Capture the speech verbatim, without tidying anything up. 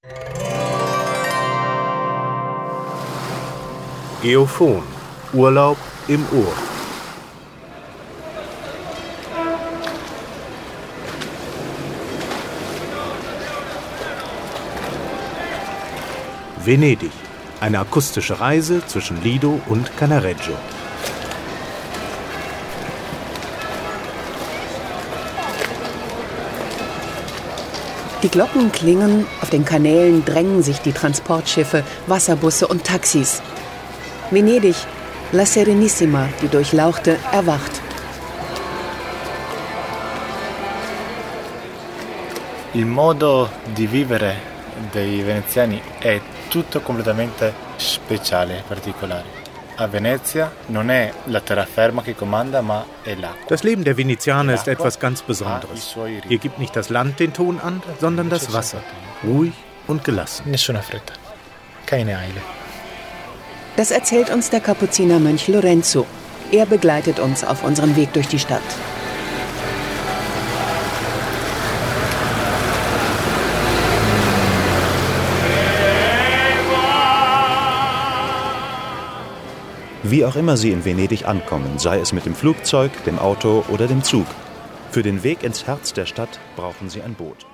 Geophon. Urlaub im Ohr. Venedig. Eine akustische Reise zwischen Lido und Cannaregio. Die Glocken klingen, auf den Kanälen drängen sich die Transportschiffe, Wasserbusse und Taxis. Venedig, La Serenissima, die Durchlauchte, erwacht. Il modo di vivere dei veneziani è tutto completamente speciale, particolare. A Venezia non è la terraferma che comanda, ma è l'acqua. Das Leben der Venezianer ist etwas ganz Besonderes. Hier gibt nicht das Land den Ton an, sondern das Wasser. Ruhig und gelassen. Nessuna fretta. Keine Eile. Das erzählt uns der Kapuzinermönch Lorenzo. Er begleitet uns auf unserem Weg durch die Stadt. Wie auch immer Sie in Venedig ankommen, sei es mit dem Flugzeug, dem Auto oder dem Zug. Für den Weg ins Herz der Stadt brauchen Sie ein Boot.